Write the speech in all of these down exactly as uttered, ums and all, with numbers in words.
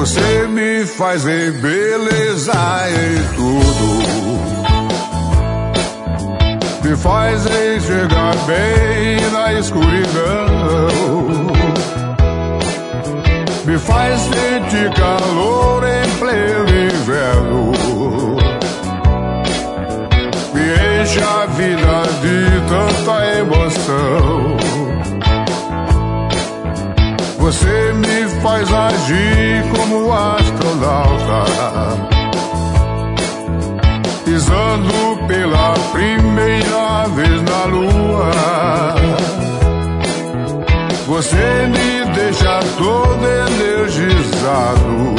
Você me faz ver beleza em tudo, me faz enxergar bem na escuridão, me faz sentir calor em pleno inverno, me enche a vida de tanta emoção. Você me faz agir como astronauta, pisando pela primeira vez na lua. Você me deixa todo energizado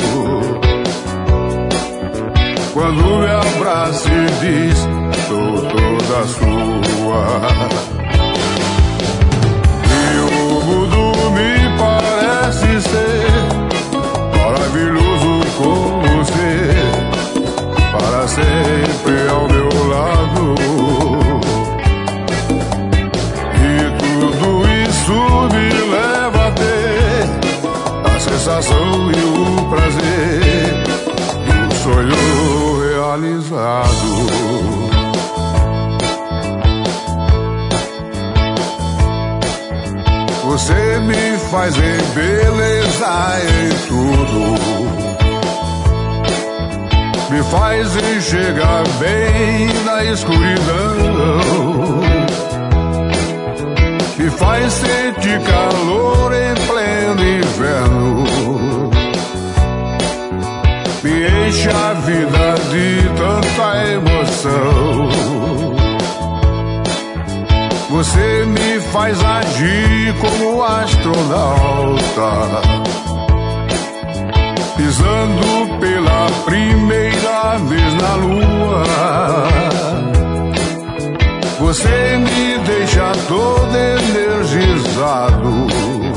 quando me abraça e diz: sou toda sua. E o mundo me parece ser maravilhoso com você, para sempre ao meu lado. E tudo isso me leva a ter a sensação e o prazer de um sonho realizado. Você me faz ver beleza em tudo, me faz enxergar bem na escuridão, me faz sentir calor em pleno inverno, me enche a vida de tanta emoção. Você me faz agir como astronauta, pisando pela primeira vez na lua. Você me deixa todo energizado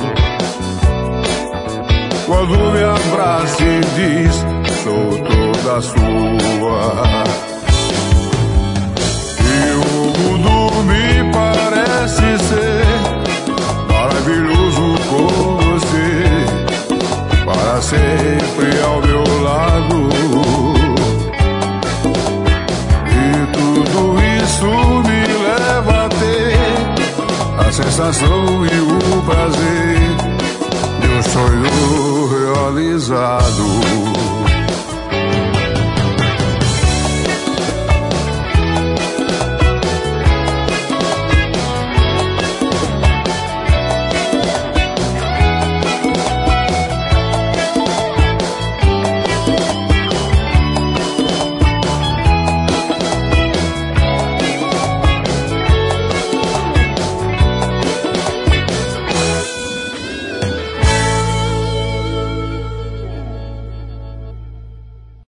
quando me abraça e diz: sou toda sua. E o mundo me parece ser maravilhoso com você, para sempre ao meu lado. E tudo isso me leva a ter a sensação e o prazer de um sonho realizado.